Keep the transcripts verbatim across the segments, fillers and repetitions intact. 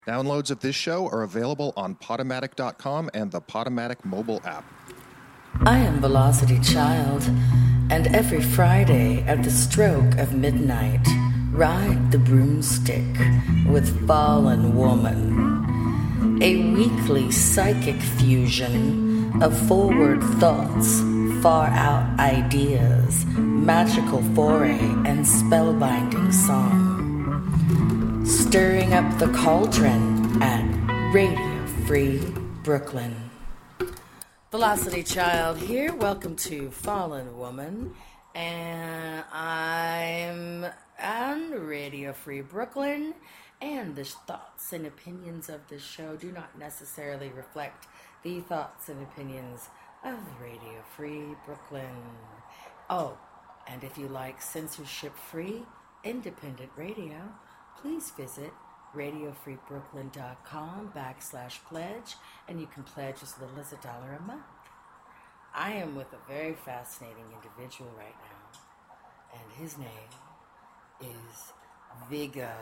Downloads of this show are available on Podomatic dot com and the Podomatic mobile app. I am Velocity Child, and every Friday at the stroke of midnight, ride the broomstick with Fallen Woman, a weekly psychic fusion of forward thoughts, far-out ideas, magical foray, and spellbinding song. Stirring up the cauldron at Radio Free Brooklyn. Velocity Child here. Welcome to Fallen Woman. And I'm on Radio Free Brooklyn. And the thoughts and opinions of this show do not necessarily reflect the thoughts and opinions of Radio Free Brooklyn. Oh, and if you like censorship-free, independent radio, please visit radiofreebrooklyn.com backslash pledge, and you can pledge as little as a dollar a month. I am with a very fascinating individual right now, and his name is Vigga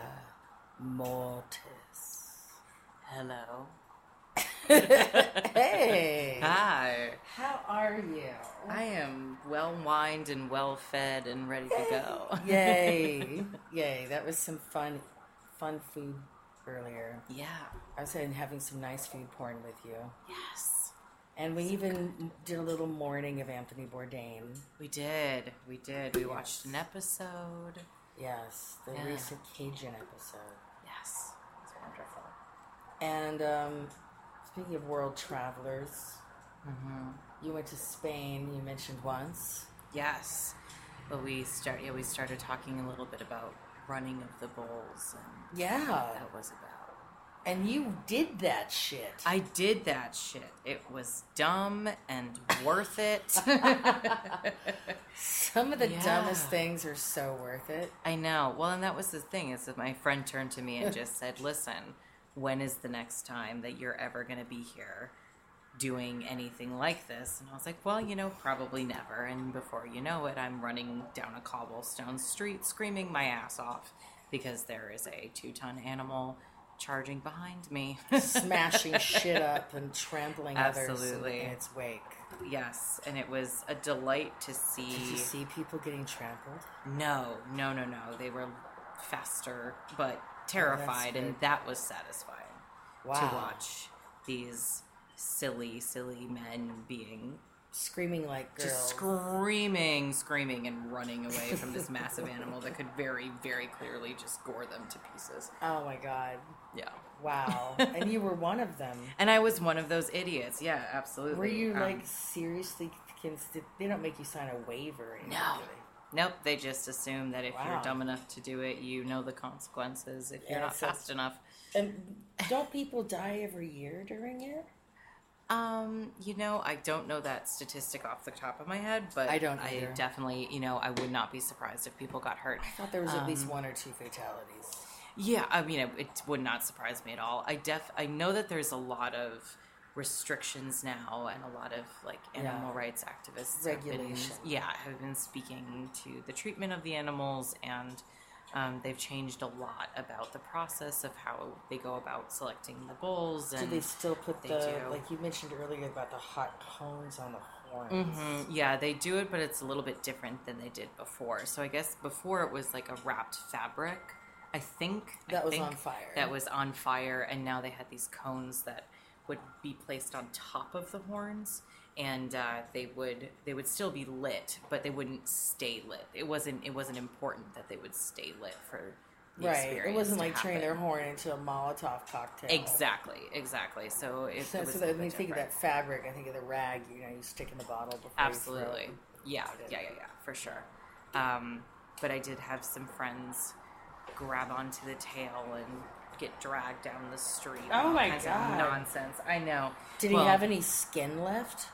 Mortis. Hello. Hey. Hi. How are you? I am well-wined and well-fed and ready to go. Yay. Yay. That was some fun fun food earlier. Yeah. I was having some nice food porn with you. Yes. And we even did a little morning of Anthony Bourdain. We did. We did. We watched an episode. Yes. The Yeah. recent Cajun episode. Yes. It's wonderful. And um, speaking of world travelers, Mm-hmm. you went to Spain, you mentioned once. Yes. But we start. Yeah, we started talking a little bit about running of the bulls and Yeah. what that was about. And you did that shit. I did that shit. It was dumb and worth it. Some of the Yeah. dumbest things are so worth it. I know. Well, and that was the thing, is that my friend turned to me and just said, listen, when is the next time that you're ever going to be here doing anything like this? And I was like, well, you know, probably never. And before you know it, I'm running down a cobblestone street screaming my ass off because there is a two-ton animal charging behind me. Smashing shit up and trampling Absolutely. others in its wake. Yes, and it was a delight to see. Did you see people getting trampled? No, no, no, no. They were faster, but terrified, Oh, and good. that was satisfying Wow. to watch these silly, silly men being Screaming like girls. just screaming, screaming, and running away from this massive animal that could very, very clearly just gore them to pieces. Oh my god. Yeah. Wow. And you were one of them. And I was one of those idiots. Yeah, absolutely. Were you Um, like seriously consider- they don't make you sign a waiver or anything, No. do they? Nope, they just assume that if Wow. you're dumb enough to do it, you know the consequences if you're Yeah, not so- fast enough. And don't people die every year during it? Um, you know, I don't know that statistic off the top of my head, but I don't I either. definitely, you know, I would not be surprised if people got hurt. I thought there was at least Um, one or two fatalities. Yeah, I mean, it, it would not surprise me at all. I def, I know that there's a lot of restrictions now, and a lot of like animal Yeah. rights activists have been, Regulation. yeah, have been speaking to the treatment of the animals, and um, they've changed a lot about the process of how they go about selecting the bulls. Do And they still put they the, do. like you mentioned earlier about the hot cones on the horns? hmm Yeah, they do it, but it's a little bit different than they did before. So I guess before it was like a wrapped fabric. I think I That was think on fire. That was on fire, and now they had these cones that would be placed on top of the horns, and uh, they would they would still be lit, but they wouldn't stay lit. It wasn't it wasn't important that they would stay lit for the Right. experience. It wasn't to like turning their happen. horn into a Molotov cocktail. Exactly, exactly. So it, So, it was so a that little when you bit think of different. that fabric, I think of the rag, you know, you stick in the bottle before Absolutely. you Yeah, yeah, yeah, yeah, for sure. Um, but I did have some friends grab onto the tail and get dragged down the street. Oh all my kinds God. Of nonsense. I know. Did Well, he have any skin left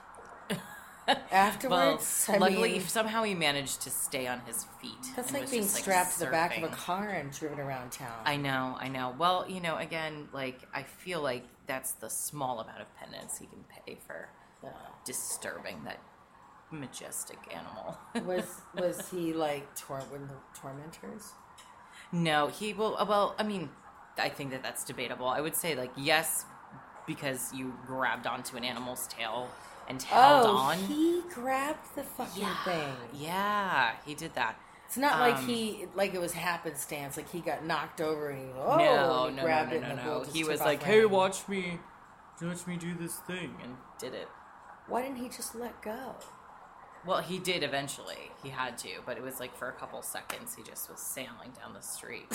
afterwards? Well, I luckily, mean, somehow he managed to stay on his feet. that's and like was being just, like, strapped to the back of a surfing. car and driven around town. I know, I know. Well, you know, again, like, I feel like that's the small amount of penance he can pay for Yeah. disturbing that majestic animal. Was was he like tor- with the tormentors? No, he will. Well, I mean, I think that that's debatable. I would say, like, yes, because you grabbed onto an animal's tail and held oh, on. he grabbed the fucking yeah, thing. Yeah, he did that. It's not like Um, he, like it was happenstance, like he got knocked over and he, oh, no, he no, grabbed no, it no, and the no, bull no. just He took was off like, running. hey, watch me, watch me do this thing, and did it. Why didn't he just let go? Well, he did eventually. He had to, but it was like for a couple seconds, he just was sailing down the street.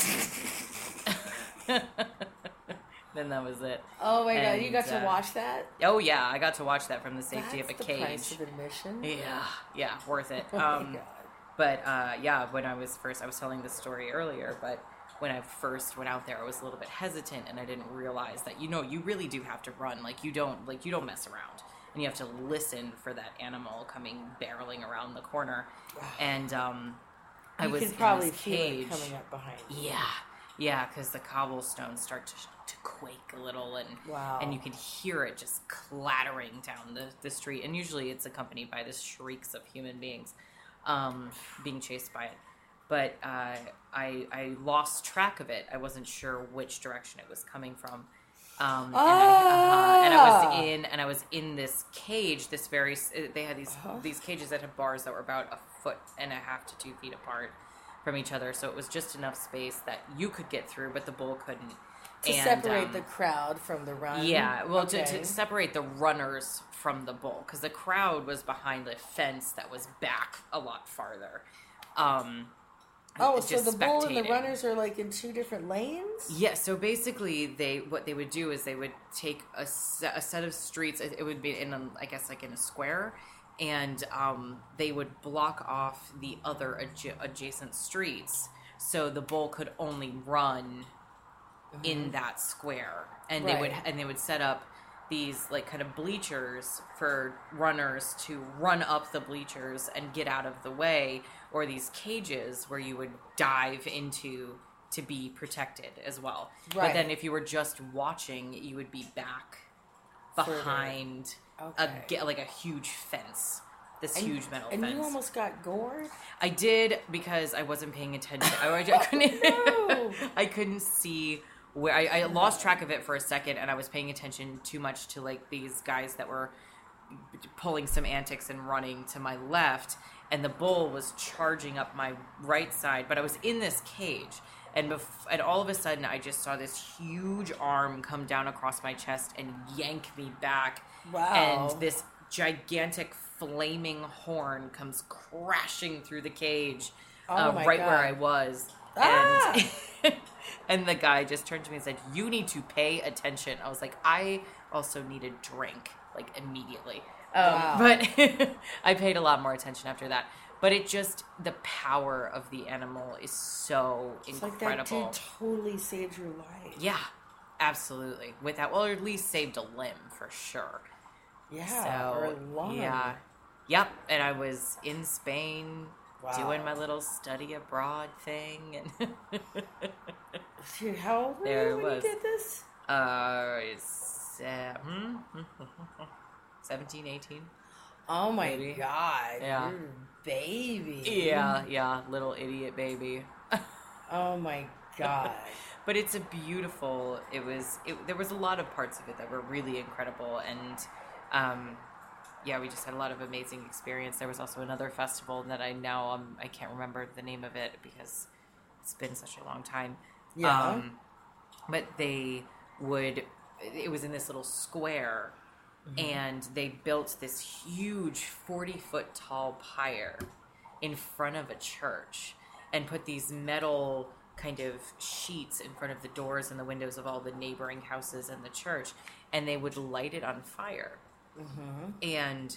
Then that was it. Oh my god, you And, got to uh, watch that? Oh yeah, I got to watch that from the safety That's of a the cage. price of admission? Yeah, yeah, worth it. Oh Um, my god. but uh, yeah, when I was first, I was telling this story earlier, but when I first went out there, I was a little bit hesitant, and I didn't realize that, you know, you really do have to run. Like you don't, like you don't mess around, and you have to listen for that animal coming barreling around the corner. And um, I You was can in probably this feel cage. it coming up behind you. Yeah, yeah, because the cobblestones start to, to quake a little, and Wow. and you can hear it just clattering down the, the street. And usually it's accompanied by the shrieks of human beings um, being chased by it. But uh, I I lost track of it. I wasn't sure which direction it was coming from. Um, and, I, uh, and I was in, and I was in this cage. This very, they had these Uh-huh. these cages that had bars that were about a foot and a half to two feet apart from each other. So it was just enough space that you could get through, but the bull couldn't. To and, separate um, the crowd from the run. yeah, well, okay. to, to separate the runners from the bull, because the crowd was behind the fence that was back a lot farther. Um, Oh, so just the bull and the spectating. runners are like in two different lanes? Yeah, so basically, they what they would do is they would take a set, a set of streets. It it would be in, a, I guess, like in a square, and um, they would block off the other adja- adjacent streets, so the bull could only run in that square. And they would Right. and they would set up these like kind of bleachers for runners to run up the bleachers and get out of the way, or these cages where you would dive into to be protected as well. But Right. then if you were just watching, you would be back Further. behind Okay. a ge- like a huge fence. This And- huge metal and fence. you almost got gored? I did, because I wasn't paying attention. I, I couldn't. No. I couldn't see where. I, I lost track of it for a second, and I was paying attention too much to like these guys that were pulling some antics and running to my left, and the bull was charging up my right side. But I was in this cage, and bef- and all of a sudden, I just saw this huge arm come down across my chest and yank me back. Wow. And this gigantic flaming horn comes crashing through the cage, Oh uh, my right God. where I was. Ah! And, and the guy just turned to me and said, "You need to pay attention." I was like, I also need a drink, like immediately. Um, Wow. But I paid a lot more attention after that. But it just, the power of the animal is so It's like incredible. that dude totally saved your life. Yeah, absolutely. Without, well, or at least saved a limb for sure. Yeah, So, or a lung. yeah. Yep. And I was in Spain Wow. doing my little study abroad thing. And Dude, how old were There you it when was. you did this? uh, it's, uh, hmm? seventeen, eighteen. Oh my Maybe. god. Yeah. You're a baby. Yeah, yeah. Little idiot baby. Oh my god. But it's a beautiful, it was, it, there was a lot of parts of it that were really incredible. And, um, yeah, we just had a lot of amazing experience. There was also another festival that I now, um, I can't remember the name of it because it's been such a long time. Yeah. Um, but they would, it was in this little square, and they built this huge forty foot tall pyre in front of a church and put these metal kind of sheets in front of the doors and the windows of all the neighboring houses and the church, and they would light it on fire. Mm-hmm. And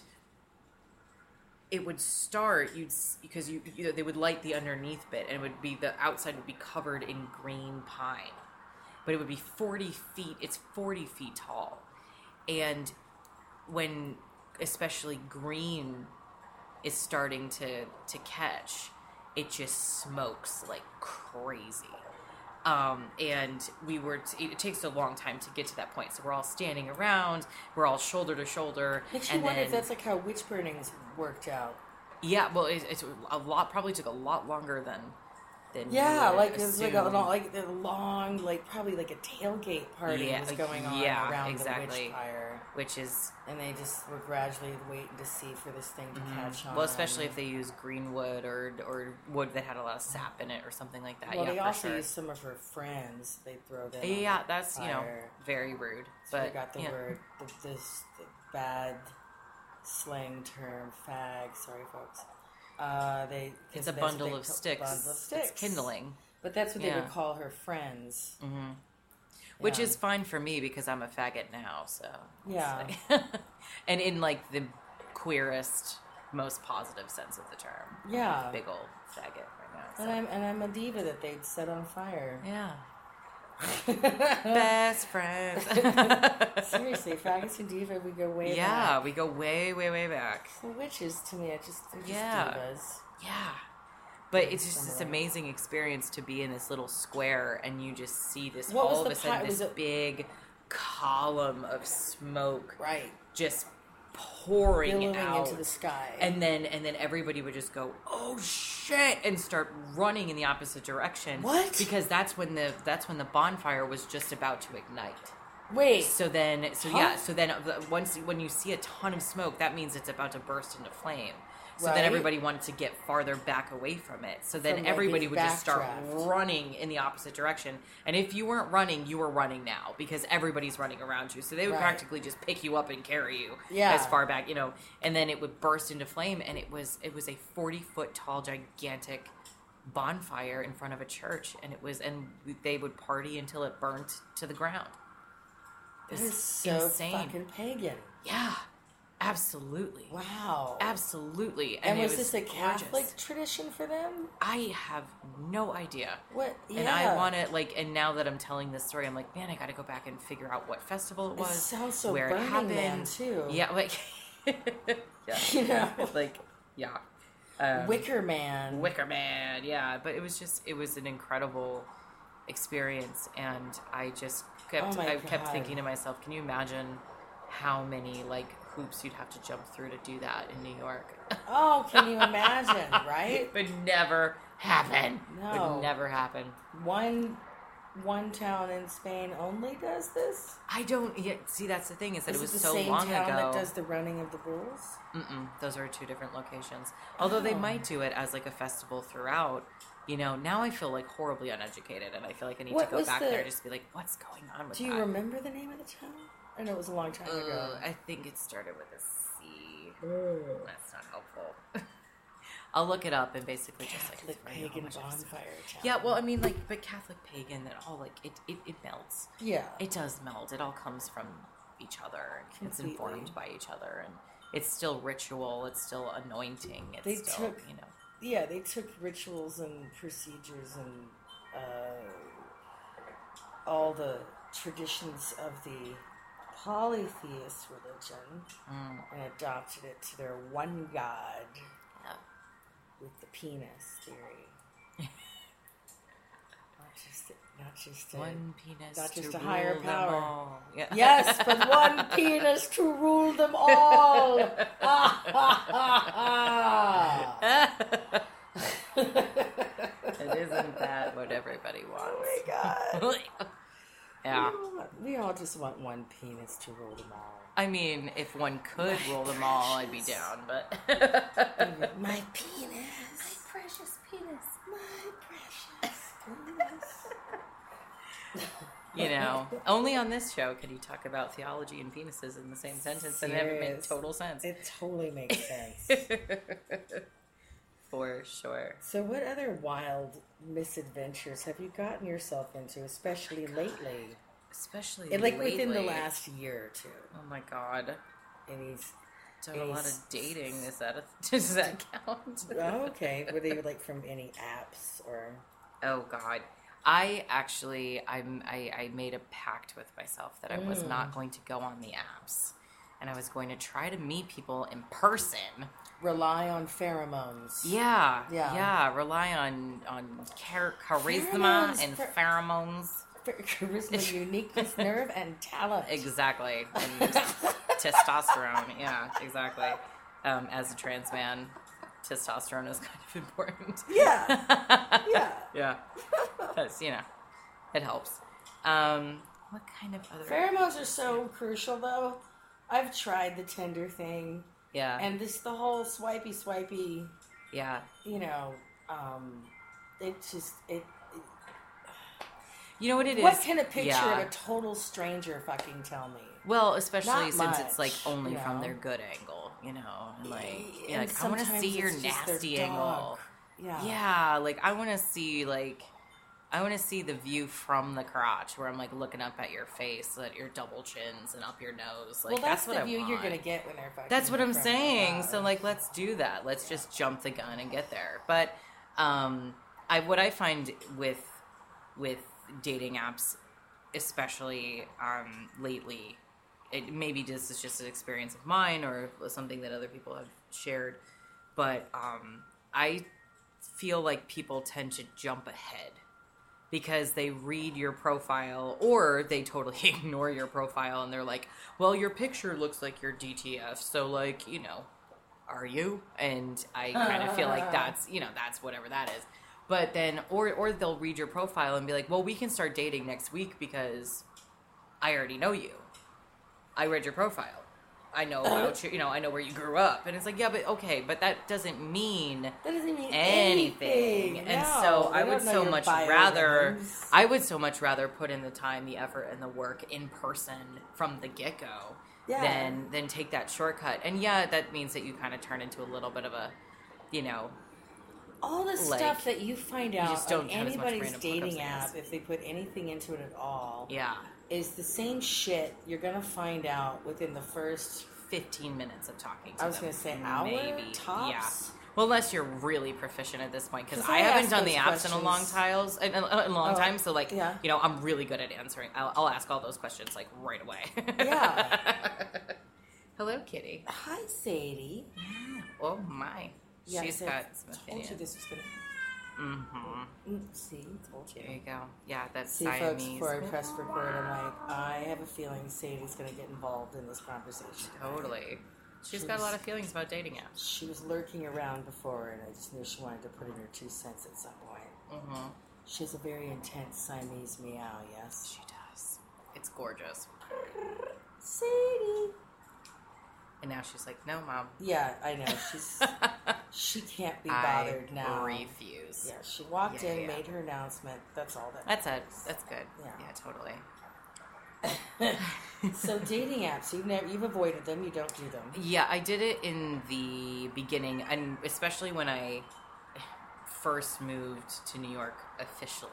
it would start, you'd because you, you know, they would light the underneath bit, and it would be, the outside would be covered in green pine, but it would be forty feet. It's forty feet tall, and when especially green is starting to to catch, it just smokes like crazy. Um, and we were, t- it takes a long time to get to that point. So we're all standing around, we're all shoulder to shoulder. Makes you and wonder then, if that's like how witch burnings worked out. yeah, well, it, it's a lot, probably took a lot longer than than Yeah, you would like it's like a assume. long, like a long, like probably like a tailgate party Yeah, was going on yeah, around exactly. the witch fire, which is and they just were gradually waiting to see for this thing to catch on. well, especially if they use green wood or or wood that had a lot of sap in it or something like that. Well, yeah, they for also sure. used some of her friends. They throw them. Yeah, on the that's you know fire. very rude. So But they got the yeah. word, the, this the bad slang term, fag. Sorry, folks. Uh, they It's a that's what bundle they of ca- sticks. Bundle of sticks. It's kindling. But that's what they Yeah. would call her friends. Mm-hmm. Which Yeah. is fine for me because I'm a faggot now. So Yeah. and in like the queerest, most positive sense of the term. Yeah. Big old faggot right now. So. And I'm and I'm a diva that they'd set on fire. Yeah. Best friends. Seriously, faggots and diva, we go way yeah, back. we go way, way, way back. The witches, to me, I just they're just Yeah. divas. Yeah. But it's just this amazing experience to be in this little square and you just see this What was all of the a sudden pi- was this it- big column of smoke Right. just pouring Billowing out into the sky. and then and then everybody would just go oh shit and start running in the opposite direction. What? Because that's when the that's when the bonfire was just about to ignite. Wait. So then, so Huh? yeah, so then the- once when you see a ton of smoke, that means it's about to burst into flame. So Right. then everybody wanted to get farther back away from it. So then From, like, everybody this would just start backdraft. running in the opposite direction. And if you weren't running, you were running now because everybody's running around you. So they would Right. practically just pick you up and carry you Yeah. as far back, you know. And then it would burst into flame, and it was it was a forty foot tall, gigantic bonfire in front of a church, and it was and they would party until it burnt to the ground. That It's is so insane. fucking pagan. Yeah, absolutely. Wow. Absolutely. And, it was, this a gorgeous. Catholic tradition for them? I have no idea. What? Yeah. And I want to, like, and now that I'm telling this story, I'm like, man, I got to go back and figure out what festival it It was. sounds so where Burning it happened. Man, too. Yeah, like, yeah. You know? like, yeah. Um, Wicker Man. Wicker Man, yeah. But it was just, it was an incredible experience, and I just kept, Oh my I kept God. thinking to myself, can you imagine how many like hoops you'd have to jump through to do that in New York? Oh, can you imagine, right? Would never happen. No. Would never happen. One one town in Spain only does this? I don't yet see. That's the thing is that Is it was the so same long town ago. that does the running of the bulls? Mm-mm, those are two different locations. Although they Oh. might do it as like a festival throughout. You know, now I feel like horribly uneducated, and I feel like I need What to go was back the- there just to be like, what's going on with Do you that? remember the name of the town? I know it was a long time ago. Uh, I think it started with a C. Oh. That's not helpful. I'll look it up and basically just like Catholic tell you how pagan much I've seen. bonfire town. Yeah, well, I mean, like, but Catholic pagan, that all like it, it, it melts. Yeah. It does melt. It all comes from each other. And it's Completely. informed by each other, and it's still ritual. It's still anointing. It's They still, took- you know. Yeah, they took rituals and procedures and uh, all the traditions of the polytheist religion Mm. and adopted it to their one god Yeah. with the penis theory. not just, not just a, One penis not just to a higher rule them power. all. Yeah. Yes, but one penis to rule them all. Ha, ha, ha, ha. It isn't that what everybody wants. Oh my god. Yeah. We all just want one penis to rule them all. I mean, if one could rule them all, I'd be down, but. My penis. My precious penis. My precious penis. You know, only on this show can you talk about theology and penises in the same sentence, and it would make Serious. total sense. It totally makes sense. For sure. So what other wild misadventures have you gotten yourself into, especially lately? Especially And like within the lately. last year or two. Oh my god. Any's Done a lot of Is- dating. Is that a, does that count? oh, okay. Were they like from any apps or Oh god. I actually I'm I, I made a pact with myself that I was Mm. not going to go on the apps. And I was going to try to meet people in person. rely on pheromones? Yeah. Yeah. Yeah. Rely on on char- charisma Pheromones, and pher- pheromones. Charisma, uniqueness, nerve, and talent. Exactly. And testosterone. Yeah, exactly. Um, as a trans man. testosterone is kind of important. Yeah. Yeah. Yeah. Because, you know, it helps. Um, what kind of other... Pheromones are so crucial, though. I've tried the Tinder thing. Yeah. And this, the whole swipey, swipey, Yeah. you know, um, it just, it... You know what it is? What can a picture yeah. of a total stranger fucking tell me? Well, especially Not since much, it's like only you from know? their good angle, you know, and like, And you're like I want to sometimes see your it's just their nasty dog. angle. Yeah. Yeah, like I want to see like I want to see the view from the crotch where I'm like looking up at your face, at your double chins and up your nose. Like Well, that's, that's, what the I view want. you're gonna get when they're fucking. That's what I'm from saying. above. So like, let's do that. Let's just jump the gun and get there. But um, I what I find with with dating apps, especially um, lately, it maybe this is just an experience of mine or something that other people have shared, but um, I feel like people tend to jump ahead because they read your profile or they totally ignore your profile and they're like, well, your picture looks like your D T F, so like, you know, are you? And I kind of feel like that's, you know, that's whatever that is. But then, or or they'll read your profile and be like, well, we can start dating next week because I already know you. I read your profile. I know about you, you know, I know where you grew up. And it's like, yeah, but okay, but that doesn't mean That doesn't mean anything. anything. And No, so they I would don't know so your much bio rather, names. I would so much rather put in the time, the effort, and the work in person from the get-go Yeah. than, than take that shortcut. And yeah, that means that you kind of turn into a little bit of a, you know, All the like, stuff that you find out just on don't have as much anybody's random dating hookups, I guess. app, if they put anything into it at all, yeah, is the same shit you're gonna find out within the first. fifteen minutes of talking to I was them. gonna say hour, maybe. tops? Yeah. Well, unless you're really proficient at this point, because 'Cause I, I haven't ask done the those apps in a long questions. tiles in a, in a long Oh, time. So, like, yeah. you know, I'm really good at answering. I'll, I'll ask all those questions like right away. Yeah. Hello, Kitty. Hi, Sadie. Oh my, Yeah, she's I got some told opinions. you this was gonna. Mm-hmm. Mm, see, told you. There you go. Yeah, that's See, folks, Siamese. before I press record, I'm like, I have a feeling Sadie's gonna get involved in this conversation. Totally. She's She got a was- lot of feelings about dating apps. She was lurking around before, and I just knew she wanted to put in her two cents at some point. Mm-hmm. She has a very intense Siamese meow, yes? She does. It's gorgeous. Sadie! And now she's like, no, Mom. Yeah, I know. She's She can't be bothered I now. refuse. Yeah, she walked Yeah, in, yeah. made her announcement. That's all that That's it. That's good. Yeah. Yeah, totally. So dating apps, you've never, you've avoided them. You don't do them. Yeah, I did it in the beginning, and especially when I first moved to New York officially.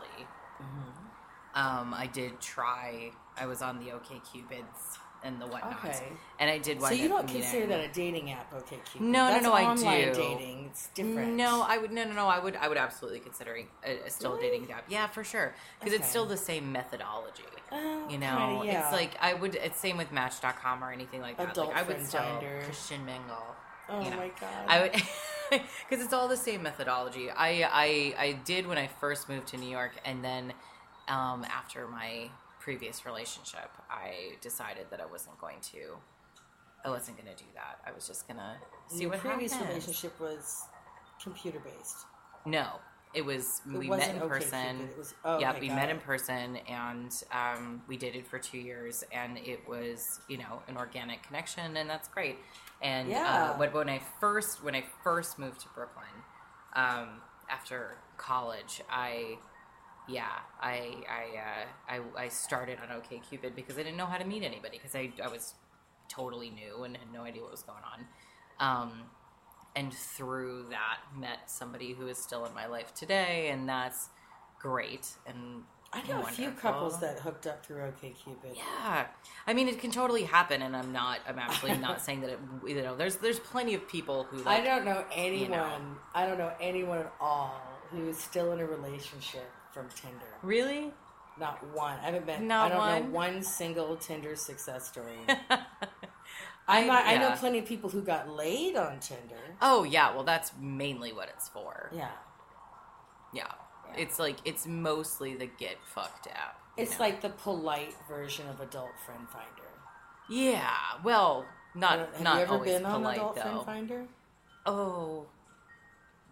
Mm-hmm. Um, I did try. I was on the OkCupids and the whatnots, Okay. and I did. So wind you up don't meeting- consider that a dating app, okay? Cupid? No, no, That's no, I online do. dating. It's different. No, I would no no no. I would I would absolutely consider a, a still Really? a dating app. Yeah, for sure, because Okay. it's still the same methodology. Oh, You know, kinda, yeah. it's like I would. It's same with Match dot com or anything like that. Adult like I would Friend still Finder. Christian Mingle. Oh you know. my god. I would because it's all the same methodology. I, I I did when I first moved to New York, and then um, after my previous relationship, I decided that I wasn't going to. I wasn't going to do that. I was just going to see Your what previous happens. relationship was computer based. No, it was It we wasn't met in OkCupid, person. it was- oh, yeah, okay, we got met it. in person, and um, we dated for two years, and it was you know an organic connection, and that's great. And Yeah. uh, when, when I first when I first moved to Brooklyn um, after college, I yeah I I, uh, I I started on OkCupid because I didn't know how to meet anybody because I I was totally new and had no idea what was going on. Um, and through that met somebody who is still in my life today, and that's great and I know a few wonderful. couples that hooked up through OkCupid. Yeah, I mean it can totally happen, and I'm not. I'm absolutely not saying that it. You know, there's there's plenty of people who. Like, I don't know anyone. you know. I don't know anyone at all who is still in a relationship from Tinder. Really. Not one. I haven't been. Not I don't one? know one single Tinder success story. I, I'm not, I know yeah. plenty of people who got laid on Tinder. Oh yeah, well that's mainly what it's for. Yeah. Yeah, it's like it's mostly the get fucked app. you It's know? like the polite version of Adult Friend Finder. Yeah, well, not Have not you ever always been on polite Adult though. Friend Finder? Oh,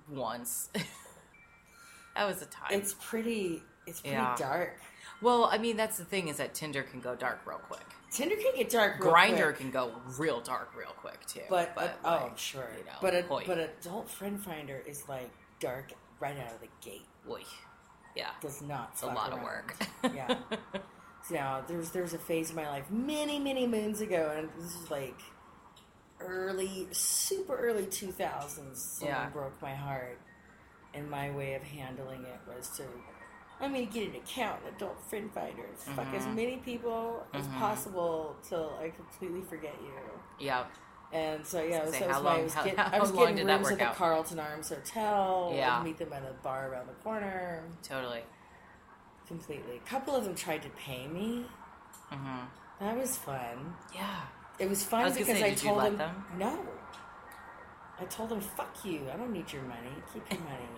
once. That was a time. It's pretty. It's pretty Yeah. dark. Well, I mean, that's the thing is that Tinder can go dark real quick. Tinder can get dark. Real Grinder quick, can go real dark real quick too. but, but uh, oh, like, sure. you know, but a, oy. but adult friend finder is like dark right out of the gate. Oy. Yeah, Does not. it's a fuck lot around. of work. Yeah. So now there's there's a phase in my life many many moons ago, and this is like early, super early two thousands. Someone Yeah. broke my heart, and my way of handling it was to, I'm going to get an account, an adult friend finder, fuck as Mhm. many people as Mhm. possible till I completely forget you. Yeah. And so yeah, I was so gonna say, that was how why I long- was, how- get, how I was long getting did that rooms work at the out? Carlton Arms Hotel. Yeah. I'd meet them at a bar around the corner. Totally. Completely. A couple of them tried to pay me. Mm-hmm. That was fun. Yeah. It was fun I was gonna because say, I did you told let them, them? no. I told them, "Fuck you! I don't need your money. Keep your money."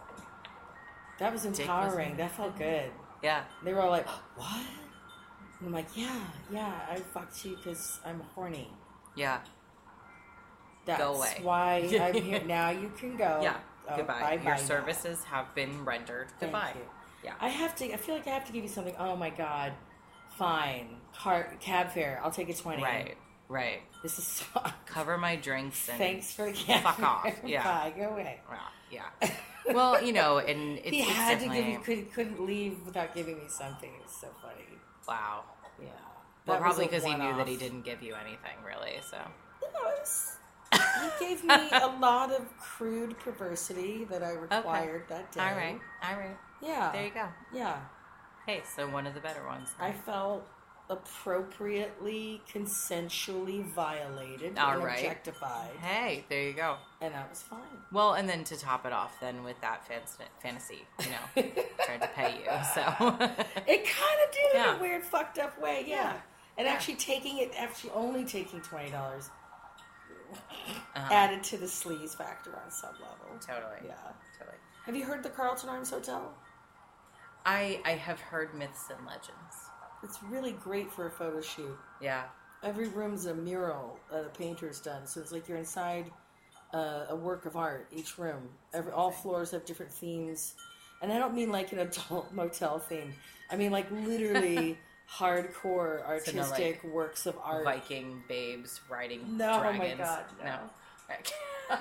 That was was empowering. in- That felt good. Yeah. They were all like, "What?" And I'm like, "Yeah, yeah. I fucked you because I'm horny. Yeah. That's Go away." why I'm here. Now you can go. Yeah. Oh, Goodbye. bye-bye Your now. services have been rendered. Thank Goodbye. you. Yeah. I have to. I feel like I have to give you something. Oh my god. Fine. Car cab fare. I'll take a twenty. Right. Right. This is fun. Cover my drinks and Thanks for the cab fuck fare. off. Yeah. Bye. Go away. Yeah. yeah. Well, you know, and it's, He it's had to definitely give me. Could, couldn't leave without giving me something. It's so funny. wow. Yeah. Well, That was probably a because he knew that one-off. he didn't give you anything, really. So. You know, it was- he gave me a lot of crude perversity that I required that day. All right. All right. Yeah. There you go. Yeah. Hey, so one of the better ones. I felt appropriately, consensually violated All and right. objectified, Hey, there you go. and that was fine. Well, and then to top it off, then with that fan- fantasy, you know, tried to pay you. So. It kind of did in Yeah. a weird, fucked up way, yeah. Yeah. And Yeah. actually taking it, actually only taking twenty dollars Uh-huh. added to the sleaze factor on some level. Totally. Yeah. Totally. Have you heard the Carlton Arms Hotel? I I have heard myths and legends. It's really great for a photo shoot. Yeah. Every room's a mural that a painter's done, so it's like you're inside uh, a work of art. Each room, every all floors have different themes, and I don't mean like an adult motel theme. I mean like literally hardcore So no, artistic like, works of art. Viking babes riding No, oh my dragons. God, no. no.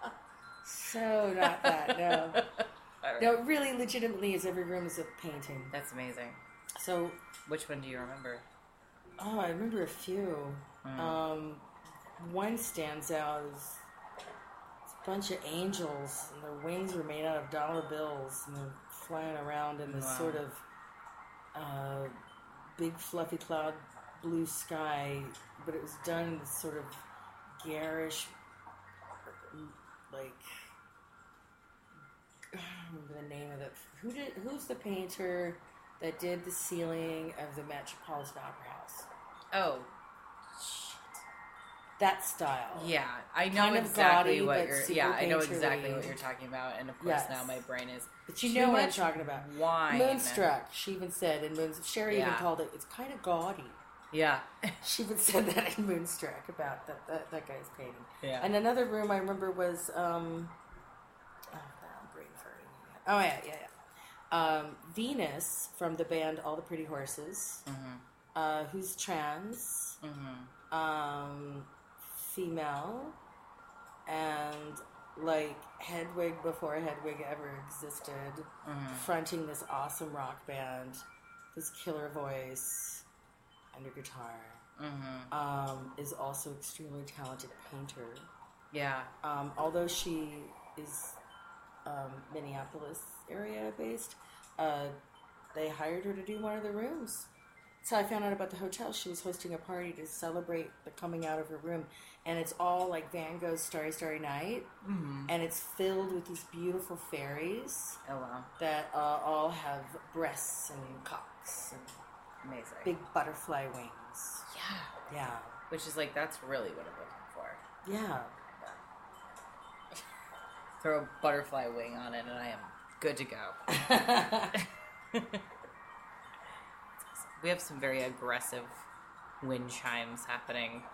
So not that. No, All right. no. It really, legitimately, is every room is a painting. That's amazing. So, Which one do you remember? oh, I remember a few. Mm. Um, one stands out as a bunch of angels, and their wings were made out of dollar bills, and they're flying around in this Wow. sort of uh, big fluffy cloud blue sky, but it was done in this sort of garish, like, I don't remember the name of it. Who did? Who's the painter that did the ceiling of the Metropolitan Opera House? Oh, That style. yeah. I know Kind of exactly gaudy, what but you're. super Yeah, I know painterly. exactly what you're talking about, and of course Yes. now my brain is. But you too know what I'm much talking about. Wine. Moonstruck. She even said in Moonstruck. Sherry even Yeah. called it. It's kind of gaudy. Yeah. She even said that in Moonstruck about that that, that guy's painting. Yeah. And another room I remember was um. Oh, I'm brain farting. Oh yeah, yeah, yeah. Um, Venus from the band All the Pretty Horses, Mm-hmm. uh, who's trans, Mm-hmm. um, female, and like Hedwig before Hedwig ever existed, Mm-hmm. fronting this awesome rock band, this killer voice, and a guitar. Mm-hmm. Um, is also extremely talented painter. Yeah. Um, although she is um, Minneapolis area based, uh, they hired her to do one of the rooms. So I found out about the hotel. She was hosting a party to celebrate the coming out of her room, and it's all like Van Gogh's Starry Starry Night, Mm-hmm. and it's filled with these beautiful fairies Oh wow. that uh, all have breasts and cocks and Amazing. big butterfly wings. Yeah. Yeah, Which is like that's really what I'm looking for. yeah. Throw a butterfly wing on it, and I am good to go. We have some very aggressive wind chimes happening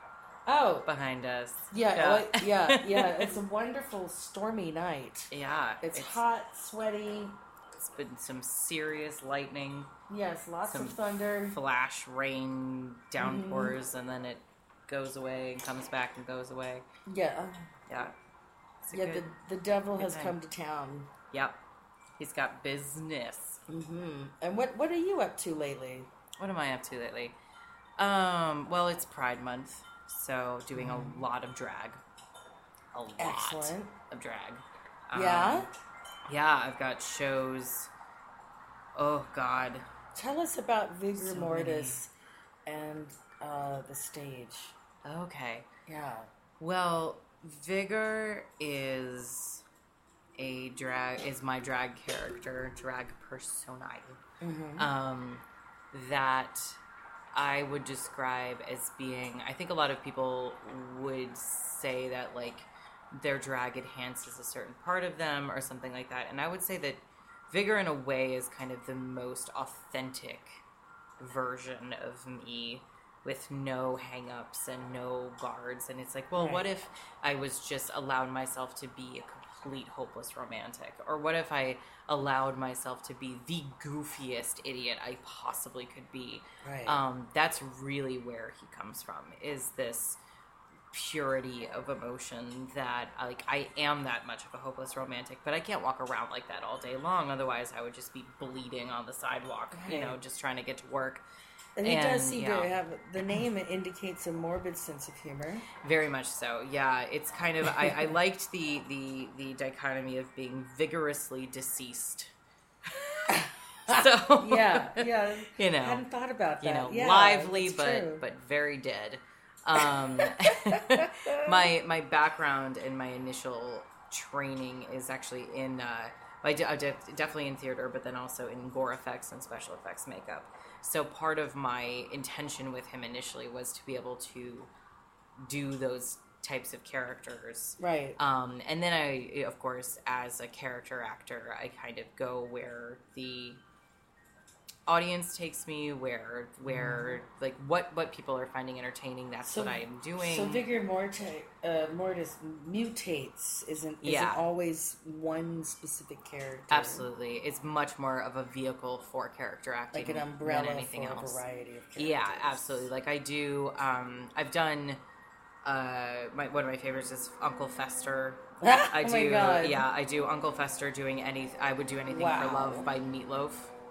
Oh, behind us. yeah, Yeah. oh, yeah, yeah. It's a wonderful stormy night. Yeah. It's, hot, sweaty. It's been some serious lightning, Yes, lots some of thunder. flash rain downpours, Mm-hmm. and then it goes away and comes back and goes away. Yeah, Yeah. It's a yeah. good- The the devil good has night. come to town. Yep. He's got business. Hmm And what what are you up to lately? What am I up to lately? Um, well, it's Pride Month, so doing a lot of drag. A lot Excellent. of drag. Yeah? Um, yeah, I've got shows. Oh, God. Tell us about Vigor So Mortis and uh, the stage. Okay. Yeah. Well, Vigor is a drag, is my drag character, drag personae. Mm-hmm. Um, that I would describe as being, I think a lot of people would say that, like, their drag enhances a certain part of them or something like that. And I would say that Vigor, in a way, is kind of the most authentic version of me, with no hang-ups and no guards. And it's like, well, Right. what if I was just allowed myself to be a complete hopeless romantic? Or what if I allowed myself to be the goofiest idiot I possibly could be? Right. Um, that's really where he comes from, is this purity of emotion that, like, I am that much of a hopeless romantic, but I can't walk around like that all day long. Otherwise, I would just be bleeding on the sidewalk, you know, Right. just trying to get to work. And he And, does seem yeah. to have, the name indicates a morbid sense of humor. Very much so. Yeah, it's kind of, I, I liked the, the, the dichotomy of being vigorously deceased. So, Yeah, yeah. You know, I hadn't thought about that. you know, Yeah, lively, that's but, true. but very dead. Um, my, my background and my initial training is actually in, uh, I de- I de- definitely in theater, but then also in gore effects and special effects makeup. So part of my intention with him initially was to be able to do those types of characters. Right. Um, and then I, of course, as a character actor, I kind of go where the audience takes me, where, where like what, what people are finding entertaining. That's So- what I am doing. So Vigor Morti, uh, Mortis mutates, isn't, Yeah. isn't always one specific character. Absolutely, it's much more of a vehicle for character acting, Like an umbrella than anything for else. a variety of characters. Yeah, absolutely. Like I do, um, I've done. Uh, my, one of my favorites is Uncle Fester. I Oh do, my God. yeah, I do Uncle Fester doing any. I would do anything Wow. for love by Meatloaf.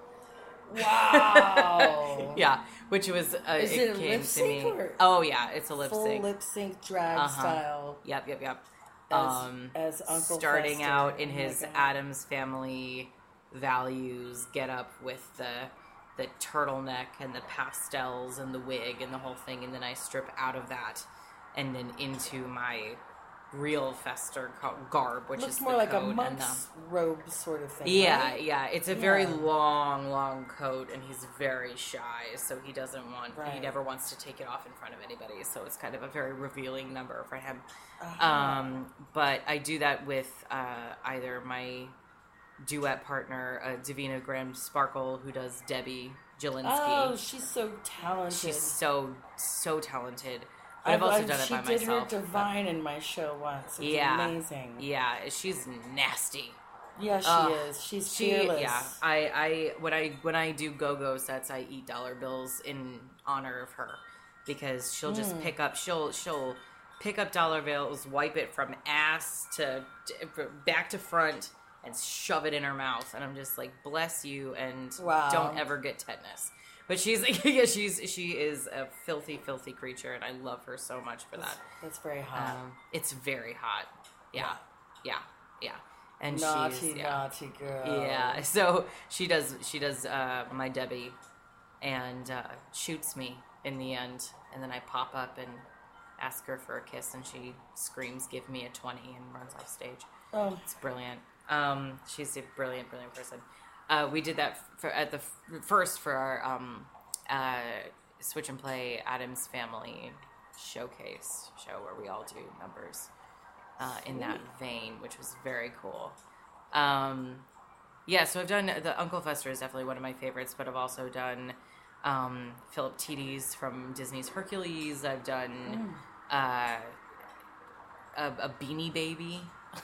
Wow. Yeah, which was uh, Is it, it a came lip to sync me. or- Oh yeah, it's a lip Full sync. lip sync drag Uh-huh. style. Yep, yep, yep. As- um, as Uncle starting Fester. out in Oh my his God. Addams Family values, get up with the the turtleneck and the pastels and the wig and the whole thing, and then I strip out of that and then into my real Fester co- garb, which Looks is more the like a coat and the monk's robe sort of thing. yeah, right? yeah. It's a very Yeah. long, long coat, and he's very shy, so he doesn't want. He Right. never wants to take it off in front of anybody. So it's kind of a very revealing number for him. Uh-huh. Um, but I do that with uh, either my duet partner, uh, Davina Graham Sparkle, who does Debbie Jelinski. Oh, she's so talented. She's so so talented. But I've, I've- also I've- done it she by did myself. her divine in my show once. It's yeah, amazing. Yeah, she's nasty. Yeah, she Ugh, is. She's She, fearless. yeah. I, I, when I, when I do go-go sets, I eat dollar bills in honor of her, because she'll just Hmm. pick up, she'll, she'll pick up dollar bills, wipe it from ass to, to back to front, and shove it in her mouth, and I'm just like, bless you, and Wow. don't ever get tetanus. But she's, yeah, she's, she is a filthy, filthy creature, and I love her so much for that. That's very hot. Um, it's very hot. Yeah, yeah, yeah. And naughty, she's yeah. naughty girl. Yeah, so she does she does uh, my Debbie, and uh, shoots me in the end, and then I pop up and ask her for a kiss, and she screams, "Give me a twenty," and runs off stage. Oh, It's brilliant. Um, she's a brilliant, brilliant person. Uh, we did that for, at the f- first for our um, uh, Switch and Play Addams Family showcase show where we all do numbers uh, in that vein, which was very cool. Um, yeah, so I've done the Uncle Fester is definitely one of my favorites, but I've also done um, Philip Tides from Disney's Hercules. I've done uh, a, a Beanie Baby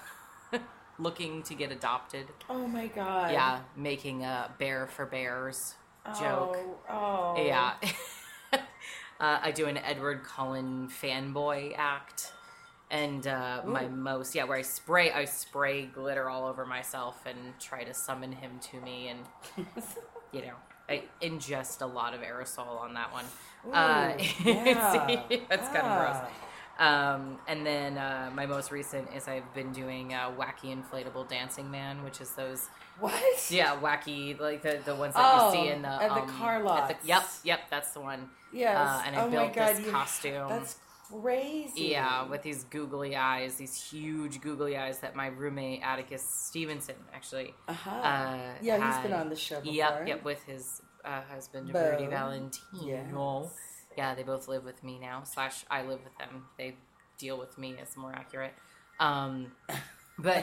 looking to get adopted. Oh my god. Yeah, making a Bear for Bears joke. Oh. oh. Yeah. uh, I do an Edward Cullen fanboy act. And uh, my most, yeah, where I spray, I spray glitter all over myself and try to summon him to me, and you know, I ingest a lot of aerosol on that one. Ooh, uh, yeah. it's, it's kind of Ah. gross. Um, and then uh, my most recent is I've been doing uh, Wacky Inflatable Dancing Man, which is those, What? yeah, wacky, like the, the ones that Oh, you see in the at the um, car at lots. the, yep, yep, that's the one. Yes. Uh, and I oh built my god, this you, costume. That's crazy. Yeah, with these googly eyes, these huge googly eyes that my roommate Atticus Stevenson actually. Uh-huh. Uh, yeah, he's had. been on the show before. Yep, yep, with his uh, husband Bo. Rudy Valentino. Yes. Yeah, they both live with me now. Slash, I live with them. They deal with me, is more accurate. Um, but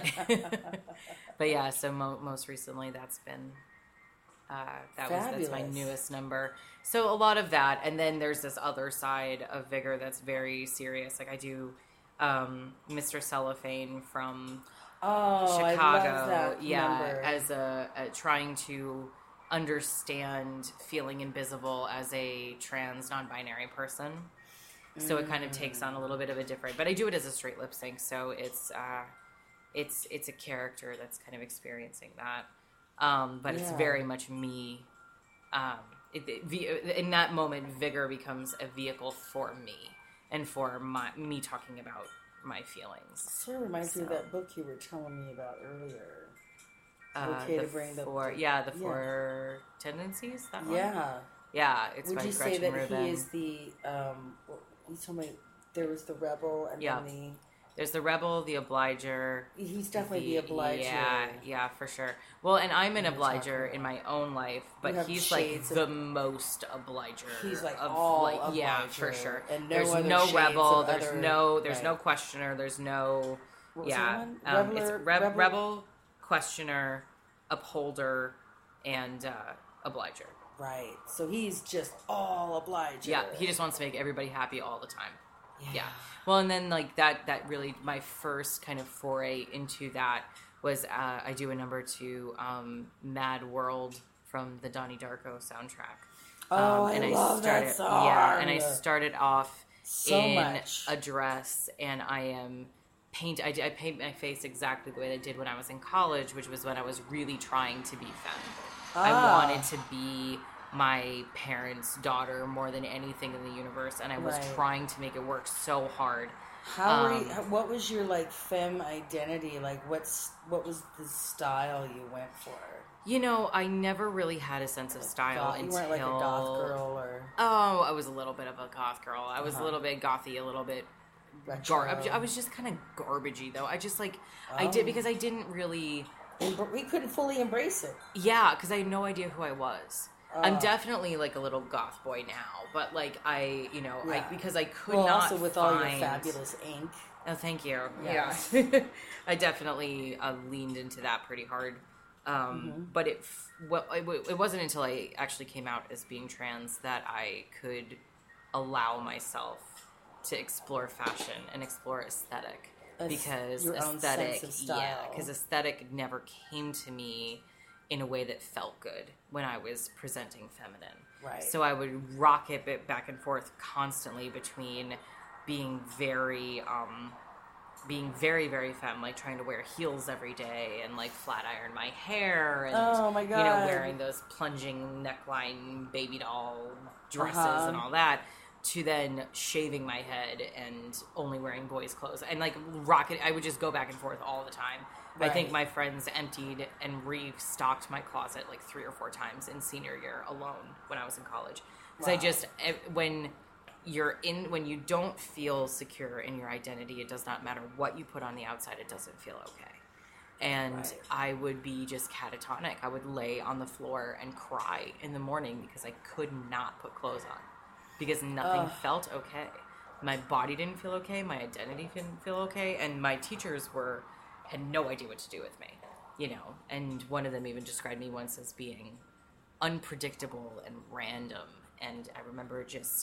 but yeah, so mo- most recently that's been uh, that was that's my Fabulous. newest number. So a lot of that, and then there's this other side of Vigor that's very serious. Like I do um, Mister Cellophane from Oh, Chicago, I love that yeah, number. as a, a trying to understand feeling invisible as a trans non-binary person. So it kind of takes on a little bit of a different, but I do it as a straight lip sync, so it's uh, it's it's a character that's kind of experiencing that, um, but it's Yeah. very much me. Um, it, it, in that moment, Vigor becomes a vehicle for me and for my me talking about my feelings. Sort of reminds me of So. that book you were telling me about earlier. Uh, Okay the to bring the- four, yeah, the yeah. four tendencies. That one? Yeah. yeah, it's Would by you Gretchen say that Rubin. he is the, um, you told me there was the rebel and Yeah. then There's the rebel, the obliger. the, he's definitely the, obliger. Yeah, yeah, for sure. Well, and I'm an You're obliger talking in my own life, but You have he's like shades of- the most obliger. He's like of, all like, yeah, obliger, for sure. and no there's other no shades rebel. of There's other- no. There's right. no questioner. There's no. What was yeah, the one? um, it's Reveler- reb- rebel? rebel, questioner, upholder, and uh, obliger. Right. So he's just all obliger. Yeah, he just wants to make everybody happy all the time. Yeah. Yeah. Well, and then like that, that really, my first kind of foray into that was uh, I do a number to um, Mad World from the Donnie Darko soundtrack. Oh, um, and I love that started, song. Yeah, and I started off So in much. a dress, and I am paint. I, I paint my face exactly the way I did when I was in college, which was when I was really trying to be femme. I Ah. wanted to be my parents' daughter more than anything in the universe, and I was Right. trying to make it work so hard. How were you, Um, how- what was your like femme identity? Like what's what was the style you went for? You know, I never really had a sense of style Goth- you until weren't like a goth girl or Oh, I was a little bit of a goth girl. I was Uh-huh. a little bit gothy, a little bit retro. gar- I was just kind of garbagey though. I just like I did Oh. because I didn't really Embr- we couldn't fully embrace it. yeah, because I had no idea who I was. I'm Oh. definitely like a little goth boy now, but like I, you know, I Yeah. because I could Well, not also with find... all your fabulous ink. Oh, thank you. Yeah. Yeah, I definitely uh, leaned into that pretty hard. Um, Mm-hmm. But it, f- well, it, w- it wasn't until I actually came out as being trans that I could allow myself to explore fashion and explore aesthetic. Aes- Because your own aesthetic, sense of yeah, style. because aesthetic never came to me in a way that felt good when I was presenting feminine. Right. So I would rocket it back and forth constantly between being very, um, being very, very femme, like trying to wear heels every day and like flat iron my hair and, Oh, my you know, God. wearing those plunging neckline baby doll dresses Uh-huh. and all that, to then shaving my head and only wearing boys' clothes and like rocket. I would just go back and forth all the time. I think Right. my friends emptied and restocked my closet like three or four times in senior year alone when I was in college. Because I Wow. just eh, when you're in when you don't feel secure in your identity, it does not matter what you put on the outside, it doesn't feel okay. And Right. I would be just catatonic. I would lay on the floor and cry in the morning because I could not put clothes on because nothing Ugh. felt okay. My body didn't feel okay, my identity didn't feel okay, and my teachers were had no idea what to do with me, you know. And one of them even described me once as being unpredictable and random. And I remember just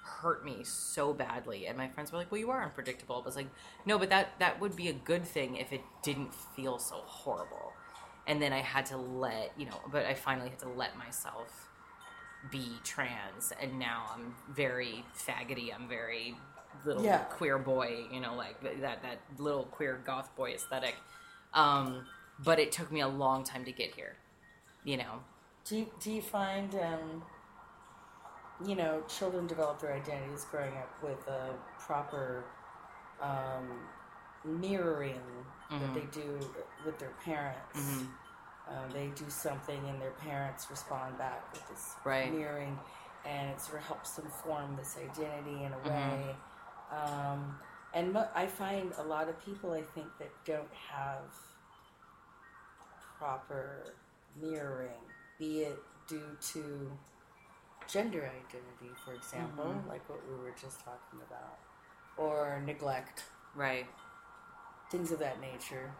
hurt me so badly. And my friends were like, well, you are unpredictable. I was like, no, but that, that would be a good thing if it didn't feel so horrible. And then I had to let, you know, but I finally had to let myself be trans. And now I'm very faggoty. I'm very little Yeah. queer boy, you know, like that, that little queer goth boy aesthetic. Um, but it took me a long time to get here, you know. Do you, do you find, um, you know, children develop their identities growing up with a proper um, mirroring Mm-hmm. that they do with their parents? Mm-hmm. Uh, they do something and their parents respond back with this Right. mirroring, and it sort of helps them form this identity in a Mm-hmm. way. Um, and mo- I find a lot of people, I think, that don't have proper mirroring, be it due to gender identity, for example, Mm-hmm. like what we were just talking about, or neglect, Right. things of that nature.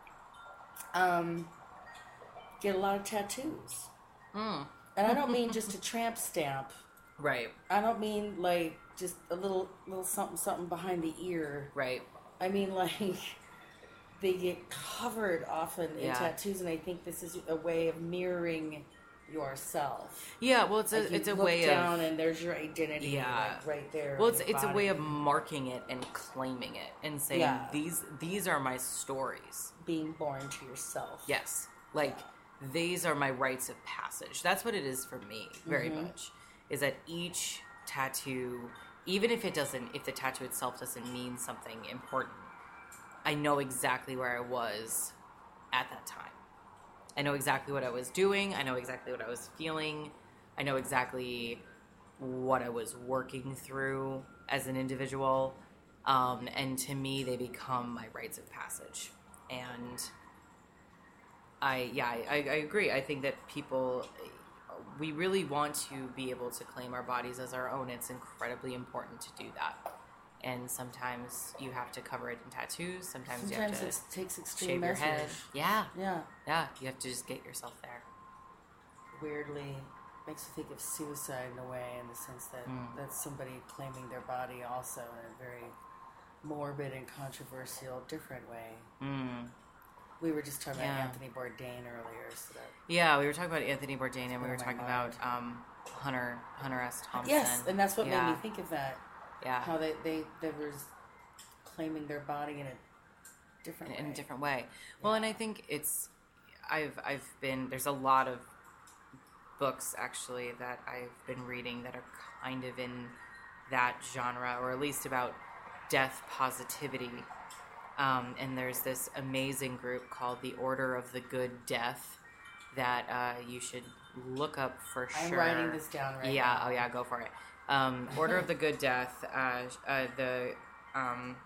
Um, get a lot of tattoos. Mm. And I don't mean just a tramp stamp. Right. I don't mean like just a little little something something behind the ear. Right. I mean like they get covered often in Yeah. tattoos, and I think this is a way of mirroring yourself. Yeah, well, it's a Like you it's a look way down of and there's your identity, Yeah. like right there. well, on it's your it's a way body. of marking it and claiming it and saying Yeah. these these are my stories. being born to yourself. Yes, like these are my rites of passage. That's what it is for me, very Mm-hmm. much. Is that each tattoo, even if it doesn't, if the tattoo itself doesn't mean something important, I know exactly where I was at that time. I know exactly what I was doing. I know exactly what I was feeling. I know exactly what I was working through as an individual. Um, and to me, they become my rites of passage. And I, yeah, I, I I agree. I think that people, we really want to be able to claim our bodies as our own. It's incredibly important to do that. And sometimes you have to cover it in tattoos. Sometimes, you Sometimes have it to takes extreme shave your measures. head. Yeah, Yeah. yeah. You have to just get yourself there. Weirdly makes you think of suicide in a way, in the sense that Mm. that's somebody claiming their body also in a very morbid and controversial, different way. Mm. We were just talking Yeah. about Anthony Bourdain earlier, so that Yeah, we were talking about Anthony Bourdain, and we on were my talking mind. about um, Hunter Hunter S. Thompson. yes, and that's what yeah. made me think of that. Yeah, How they they they were claiming their body in a different in, in way. a different way. Well, and I think it's I've I've been there's a lot of books actually that I've been reading that are kind of in that genre, or at least about death positivity. Um, and there's this amazing group called the Order of the Good Death that uh, you should look up for I'm sure. writing this down right yeah, now. oh yeah, go for it. Um, Order of the Good Death. Uh, uh, the um,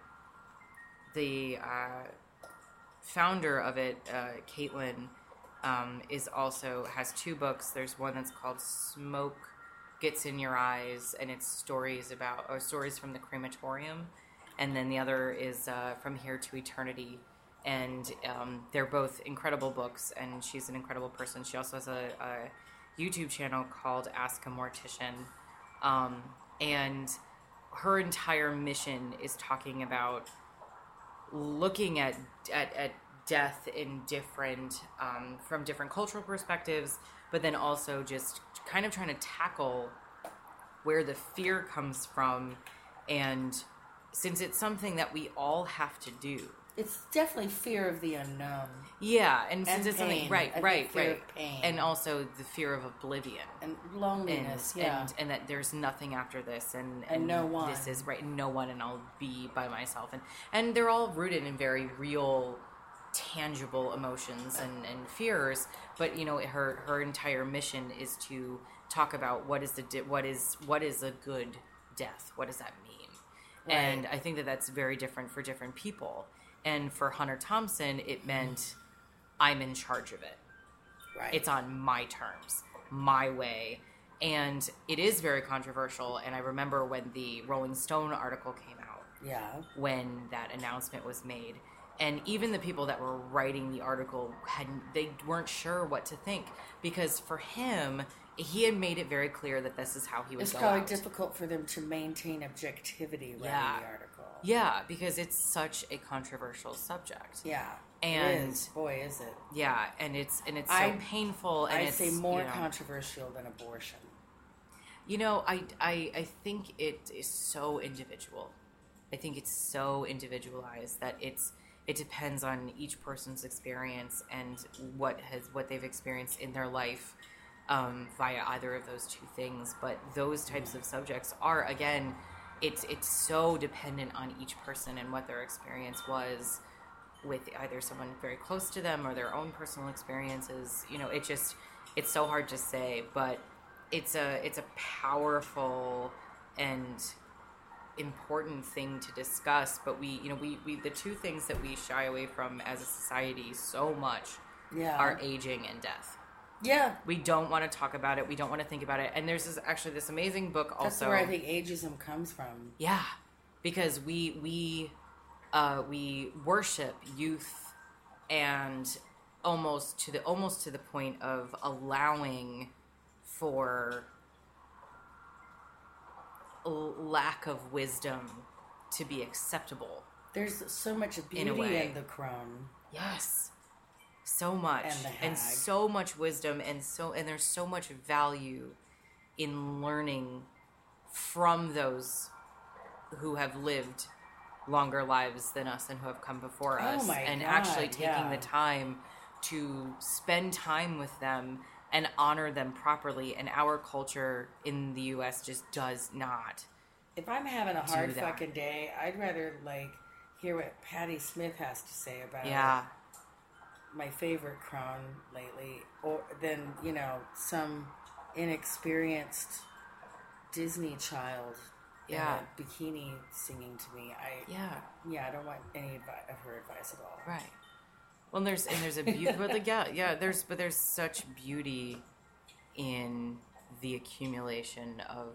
the uh, founder of it, uh, Caitlin, um, is also has two books. There's one that's called Smoke Gets in Your Eyes, and it's stories about or stories from the crematorium, and then the other is uh, From Here to Eternity. And um, they're both incredible books, and she's an incredible person. She also has a, a YouTube channel called Ask a Mortician, um, and her entire mission is talking about looking at at, at death in different um, from different cultural perspectives, but then also just kind of trying to tackle where the fear comes from, and since it's something that we all have to do. It's definitely fear of the unknown Yeah, and, And since it's something pain. right, I think right, fear right, of pain. and also the fear of oblivion. and And, loneliness. yeah, and and that there's nothing after this, and, And no one. This is right, no one, and I'll be by myself, and and they're all rooted in very real, tangible emotions and, and fears. But you know, her her entire mission is to talk about what is the di- what is what is a good death. What does that mean? Right. And I think that that's very different for different people. And for Hunter Thompson, it meant I'm in charge of it. right. It's on my terms, my way. And it is very controversial. And I remember when the Rolling Stone article came out, yeah. when that announcement was made, And even the people that were writing the article hadn't, they weren't sure what to think, because for him, he had made it very clear that this is how he would It's go probably out. difficult for them to maintain objectivity writing Yeah. the article. Yeah, because it's such a controversial subject. Yeah. And it is. Boy, is it. Yeah, and it's and it's so I- painful, and I'd it's say more you know, controversial than abortion. You know, I, I I think it is so individual. I think it's so individualized that it's it depends on each person's experience and what has what they've experienced in their life um, via either of those two things. But those types of subjects are, again, it's it's so dependent on each person and what their experience was with either someone very close to them or their own personal experiences. You know, it just it's so hard to say, but it's a it's a powerful and important thing to discuss. But we you know we, we the two things that we shy away from as a society so much Yeah. are aging and death. Yeah. We don't want to talk about it. We don't want to think about it. And there's this actually this amazing book also. That's where I think ageism comes from. Yeah, because we we uh, we worship youth, and almost to the almost to the point of allowing for l- lack of wisdom to be acceptable. There's so much beauty In a way. in the crone. Yes, so much, And the and hag. so much wisdom, and so and there's so much value in learning from those who have lived longer lives than us and who have come before Oh us, my and God, actually taking yeah. the time to spend time with them and honor them properly. And our culture in the U S just does not. If I'm having a Do hard that. fucking day, I'd rather like hear what Patti Smith has to say about Yeah, my favorite crone lately, or than you know some inexperienced Disney child Yeah. in a bikini singing to me. I yeah. yeah, I don't want any advi- of her advice at all. Right. Well, and there's and there's a beauty, but like yeah, yeah. There's but there's such beauty in the accumulation of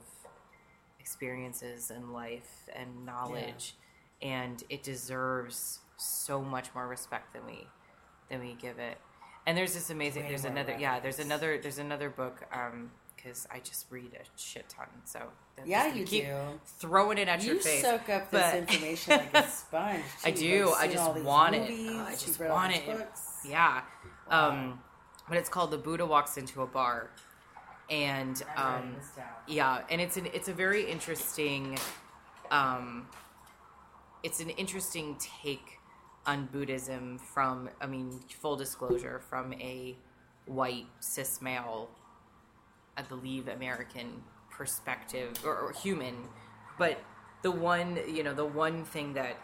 experiences and life and knowledge, and it deserves so much more respect than we than we give it. And there's this amazing. Way there's more another. Yeah. There's reverence. another. There's another book. Um, because I just read a shit ton. So I'm Yeah, just gonna you keep do. throwing it at You your face. soak up this but- information like a sponge. I too. do. You've I seen just all these want it. movies, Oh, I you've just read all want these it. books. Yeah. Wow. Um, but it's called The Buddha Walks into a Bar. And I'm writing um, this down. yeah, and it's an it's a very interesting um, it's an interesting take on Buddhism from, I mean, full disclosure, from a white cis male, I believe, American perspective, or, or human. But the one, you know, the one thing that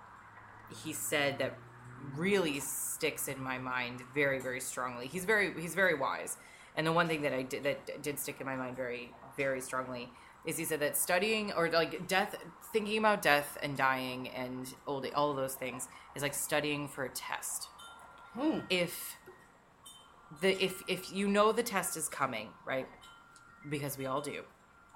he said that really sticks in my mind very, very strongly. He's very, he's very wise, and the one thing that I did that did stick in my mind very, very strongly is he said that studying or like death, thinking about death and dying and old, all of those things is like studying for a test. Hmm. If the if if you know the test is coming, right? Because we all do,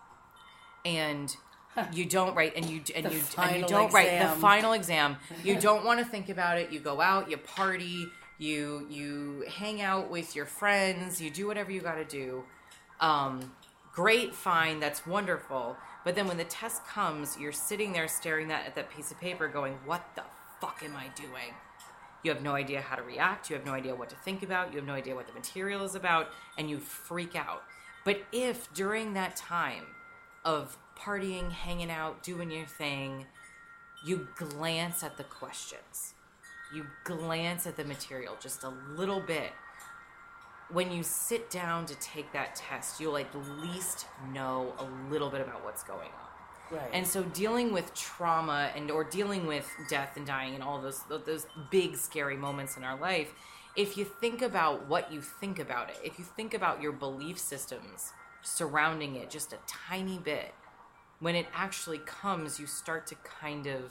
and you don't write, and you and The you and you final don't write the exam. final exam. You don't want to think about it. You go out, you party, you you hang out with your friends, you do whatever you got to do. Um, great, fine, that's wonderful. But then when the test comes, you're sitting there staring that at that piece of paper, going, "What the fuck am I doing?" You have no idea how to react. You have no idea what to think about. You have no idea what the material is about, and you freak out. But if during that time of partying, hanging out, doing your thing, you glance at the questions, you glance at the material just a little bit, when you sit down to take that test, you'll at least know a little bit about what's going on. Right. And so dealing with trauma and or dealing with death and dying and all those those big scary moments in our life, if you think about what you think about it, if you think about your belief systems surrounding it just a tiny bit, when it actually comes, you start to kind of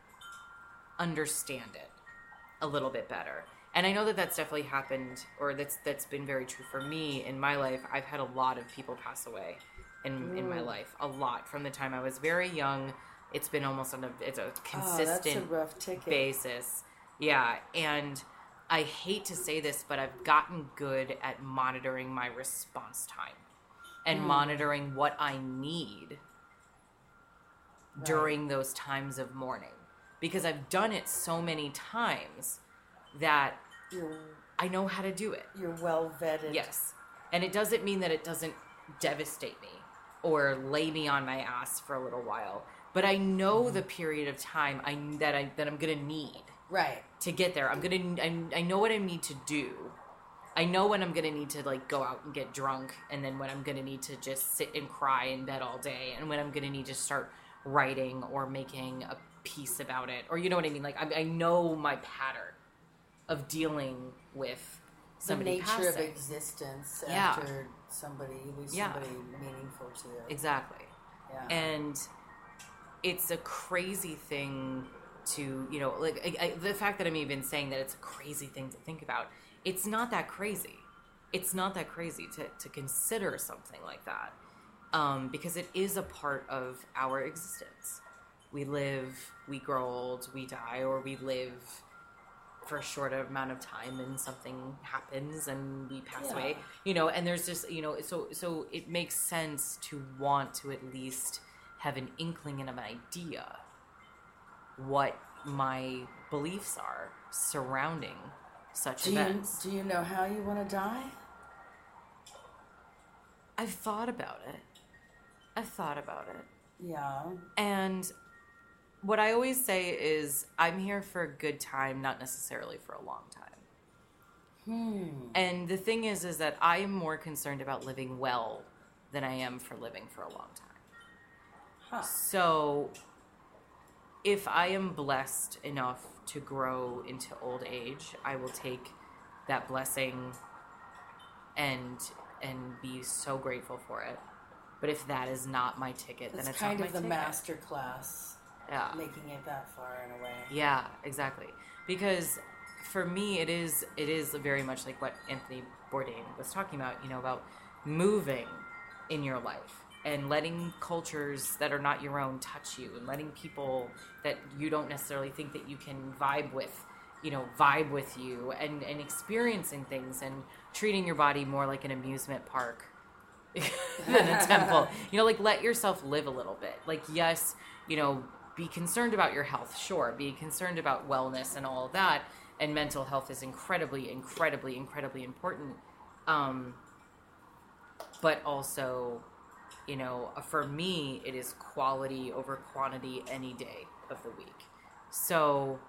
understand it a little bit better. And I know that that's definitely happened, or that's that's been very true for me in my life. I've had a lot of people pass away in in my life, a lot from the time I was very young. It's been almost on a it's a Oh, that's consistent a rough ticket. basis. Yeah, and I hate to say this, but I've gotten good at monitoring my response time and mm. monitoring what I need right. during those times of mourning. Because I've done it so many times that you're, I know how to do it. You're well vetted. Yes. And it doesn't mean that it doesn't devastate me or lay me on my ass for a little while. But I know mm-hmm. the period of time I, that, I, that I'm going to need. Right. To get there. I'm going to, I, I know what I need to do. I know when I'm going to need to, like, go out and get drunk. And then when I'm going to need to just sit and cry in bed all day. And when I'm going to need to start writing or making a piece about it. Or you know what I mean? Like, I, I know my pattern of dealing with somebody the nature passing. of existence yeah. after somebody, you lose yeah. somebody meaningful to you. Exactly. Yeah. And it's a crazy thing to, you know, like I, I, the fact that I'm even saying that it's a crazy thing to think about. It's not that crazy. It's not that crazy to, to consider something like that. Um, because it is a part of our existence. We live, we grow old, we die, or we live for a short amount of time and something happens and we pass yeah. away, you know, and there's just, you know, so, so it makes sense to want to at least have an inkling and an idea what my beliefs are surrounding such do events. You, do you know how you want to die? I've thought about it. I've thought about it. Yeah. And what I always say is I'm here for a good time, not necessarily for a long time. Hmm. And the thing is, is that I am more concerned about living well than I am for living for a long time. Huh. So if I am blessed enough to grow into old age, I will take that blessing and and be so grateful for it. But if that is not my ticket, it's then it's kind not my of the ticket. master class. Yeah. Making it that far in a way. Yeah, exactly. Because for me, it is it is very much like what Anthony Bourdain was talking about, you know, about moving in your life and letting cultures that are not your own touch you and letting people that you don't necessarily think that you can vibe with, you know, vibe with you and, and experiencing things and treating your body more like an amusement park than a temple. You know, like let yourself live a little bit. Like, yes, you know, be concerned about your health, sure. Be concerned about wellness and all of that. And mental health is incredibly, incredibly, incredibly important. Um, but also, you know, for me, it is quality over quantity any day of the week. So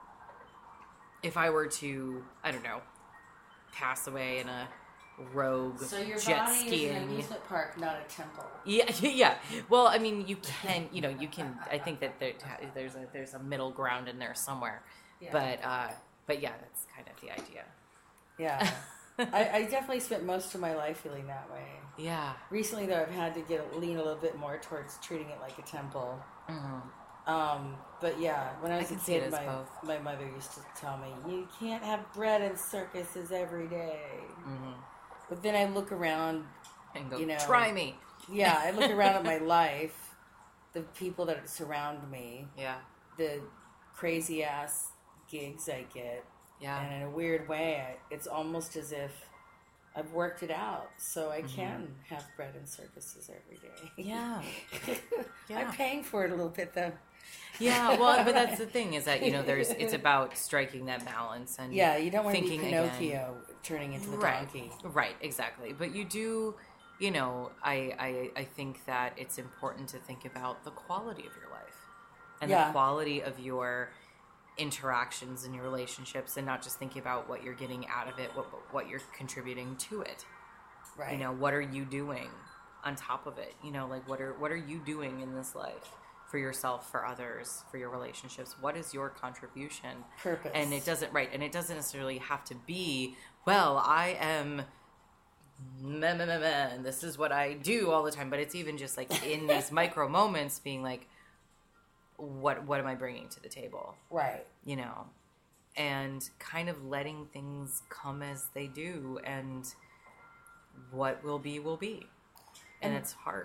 if I were to, I don't know, pass away in a rogue so your jet body skiing. is an amusement park, not a temple. Yeah, yeah. Well, I mean, you can, you know, you can. I think that there, there's a there's a middle ground in there somewhere. Yeah. But uh, but yeah, that's kind of the idea. Yeah, I, I definitely spent most of my life feeling that way. Yeah. Recently, though, I've had to get lean a little bit more towards treating it like a temple. Mm-hmm. Um, but yeah, when I was I a can see it kid, as my both. my mother used to tell me, "You can't have bread in circuses every day." Mm-hmm. But then I look around and go, you know, try me. Yeah, I look around at my life, the people that surround me, yeah, the crazy ass gigs I get, yeah, and in a weird way, I, it's almost as if I've worked it out, so I mm-hmm. can have bread and circuses every day. Yeah. yeah, I'm paying for it a little bit though. Yeah, well, but that's the thing is that, you know, there's it's about striking that balance and yeah, you don't want to be Pinocchio again. turning into the right. donkey. Right, exactly. But you do, you know, I, I I think that it's important to think about the quality of your life and yeah. the quality of your interactions and your relationships, and not just thinking about what you're getting out of it, what what you're contributing to it. Right. You know, what are you doing on top of it? You know, like what are what are you doing in this life? For yourself, for others, for your relationships. What is your contribution? Purpose. And it doesn't, right, and it doesn't necessarily have to be, well, I am, meh, meh, meh, meh, and this is what I do all the time, but it's even just like in these micro moments being like, what what am I bringing to the table? Right. You know, and kind of letting things come as they do, and what will be, will be. And, and it's hard.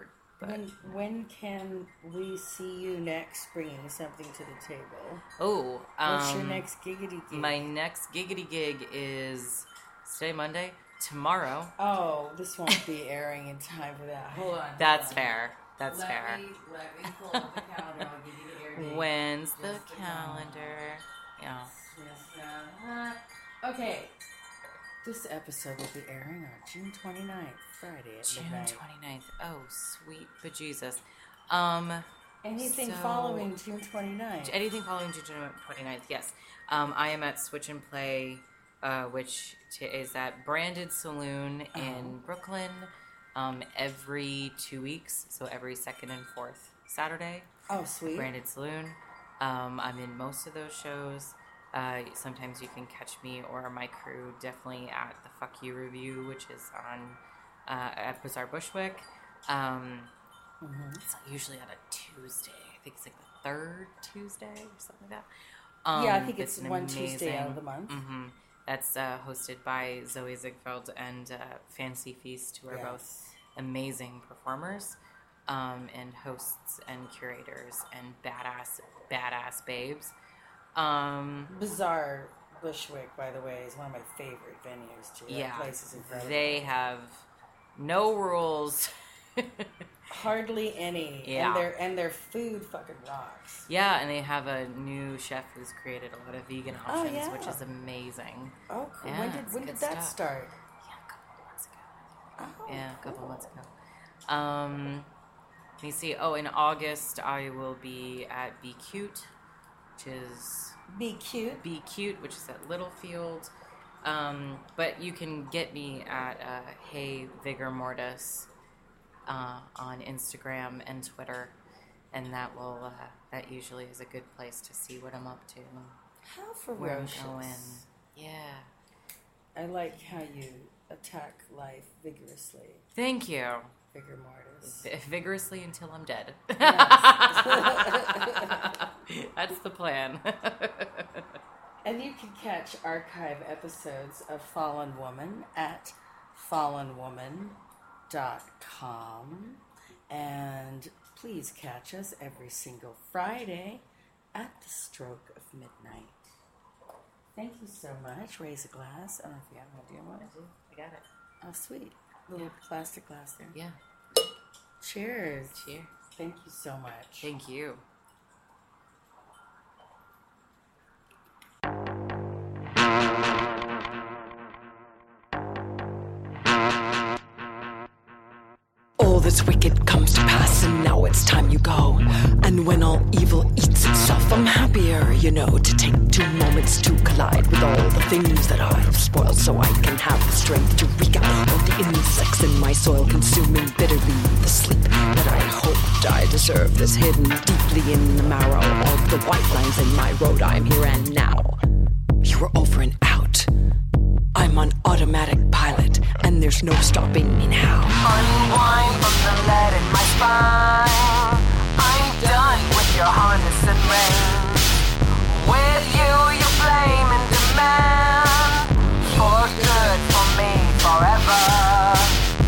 But When when can we see you next bringing something to the table? oh, um, What's your next giggity gig? my next giggity gig is today Monday. Tomorrow. Oh, this won't be airing in time for that. Hold on. That's hold on. fair. That's let fair. Me, let me pull up the calendar. I'll give you the air date. When's the Just a calendar? Yeah. Yes, uh, okay. This episode will be airing on June twenty-ninth, Friday at June midnight. twenty-ninth. Oh, sweet bejesus. Um, Anything so- following June twenty-ninth? anything following June twenty-ninth, yes. Um, I am at Switch and Play, uh, which t- is at Branded Saloon in Oh. Brooklyn, um, every two weeks. So every second and fourth Saturday. Oh, sweet. Branded Saloon. Um, I'm in most of those shows. Uh, sometimes you can catch me or my crew definitely at the Fuck You Review, which is on uh, at Bazaar Bushwick. Um, Mm-hmm. It's usually on a Tuesday. I think it's like the third Tuesday or something like that. Um, Yeah, I think it's an one Tuesday out of the month. hmm That's uh, hosted by Zoe Ziegfeld and uh, Fancy Feast, who are Yes. both amazing performers um, and hosts and curators and badass, badass babes. Um, Bazaar Bushwick, by the way, is one of my favorite venues too. That yeah, place is incredible. they have no rules. Hardly any. Yeah. And their and their food fucking rocks. Yeah, and they have a new chef who's created a lot of vegan Oh, options, yeah. which is amazing. Oh, cool. Yeah, when did it's when good did that stuff. start? Yeah, a couple of months ago. Oh, Yeah, a couple cool. of months ago. Um, let me see. Oh, in August I will be at Be Cute, which is Be cute. Be Cute, which is at Littlefield. Um, but you can get me at uh, Hey Vigor Mortis uh, on Instagram and Twitter, and that will uh, that usually is a good place to see what I'm up to, How where I'm ferocious. going. Yeah. I like how you attack life vigorously. Thank you. Vigor mortis. V- vigorously until I'm dead. Yes. That's the plan. And you can catch archive episodes of Fallen Woman at fallen woman dot com. And please catch us every single Friday at the stroke of midnight. Thank you so much. Raise a glass. I don't know if you have one. Do you want it? I got it. Oh, sweet. Little plastic glass there. Yeah. Cheers. Cheers. Thank you so much. Thank you. All that's wicked comes to pass, and now it's time you go. And when all evil eats itself, I'm happier, you know, to take two moments to collide with all the things that I've spoiled, so I can have the strength to wreak out all the insects in my soil, consuming bitterly the sleep that I hoped I deserved, that's hidden deeply in the marrow of the white lines in my road. I'm here and now. You are over and out. I'm on automatic pilot, and there's no stopping me now. Unwind from the lead in my spine. I'm done with your harness and reins. With you, you blame and demand. For good, for me, forever.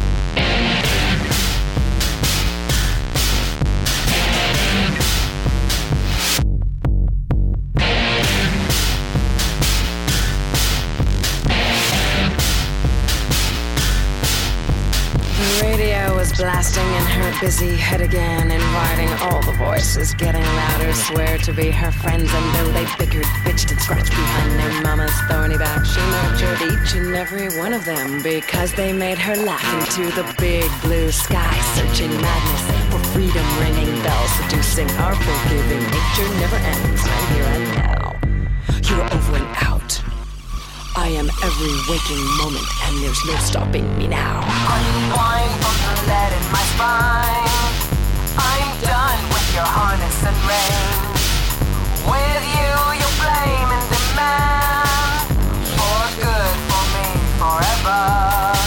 The radio was blasting in her busy head again, inviting all the voices, getting louder, swear to be her friends, and though they bickered, bitched, and scratched behind their mama's thorny back, she nurtured each and every one of them, because they made her laugh into the big blue sky, searching madness for freedom, ringing bells, seducing our forgiving nature never ends. I'm here and now. You are over and out. I am every waking moment, and there's no stopping me now. Unwind from the lead in my spine. I'm done with your harness and reins. With you, you blame and demand. For good, for me, forever.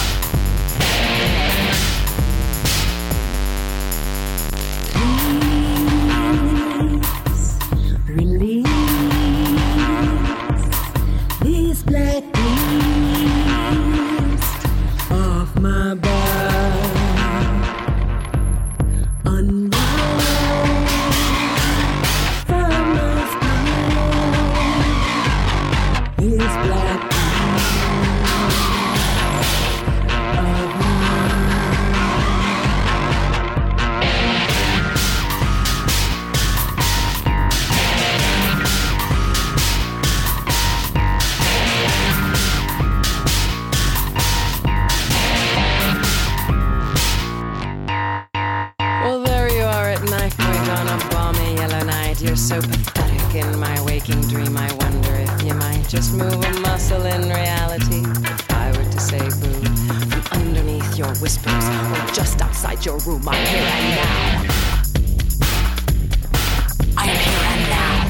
Release, release. These black beasts off my back. awake in my waking dream, I wonder if you might just move a muscle in reality. If I were to say boo from underneath your whispers or just outside your room, I'm here and now. I am here and now.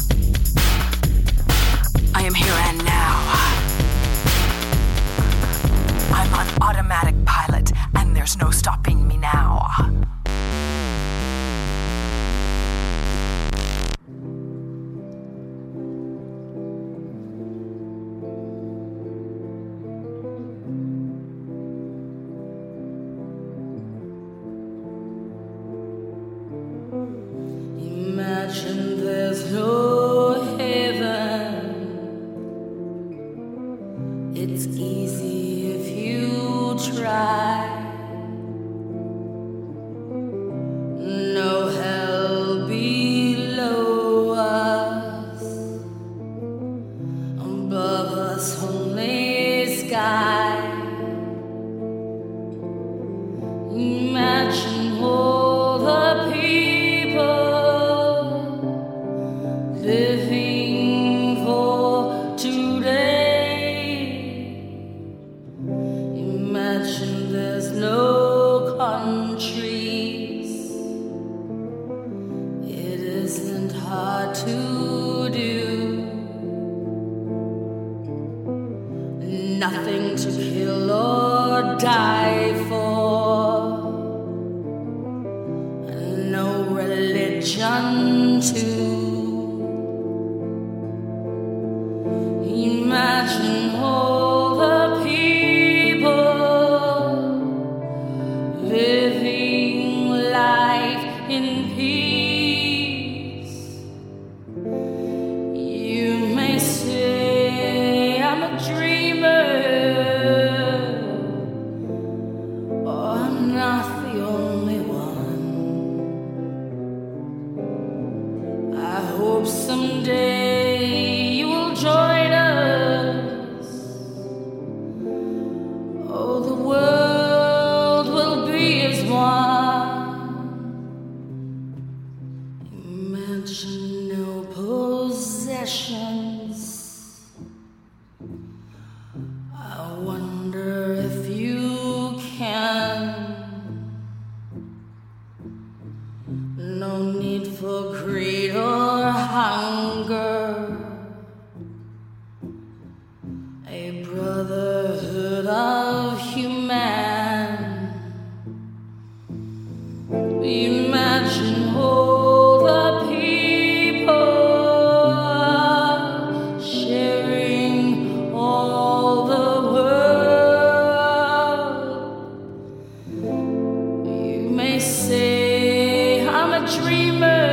I am here and now. I'm on automatic pilot, and there's no stopping me now. Imagine there's no heaven. It's easy if you try. No hell below us, above us only sky. Imagine all the people living for today. Imagine there's no countries. It isn't hard to do. Nothing to kill or die for. No religion too. Imagine all the people living life in peace. You may say I'm a dreamer, or I'm not the only one. I hope someday you will join us. Oh, the world will be as one. Imagine no possessions. I wonder if you can. No need for greed or hunger. A brotherhood of human. Imagine all the people sharing all the world. You may say I'm a dreamer.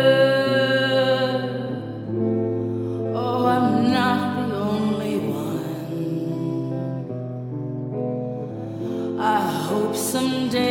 Oh, I'm not the only one. I hope someday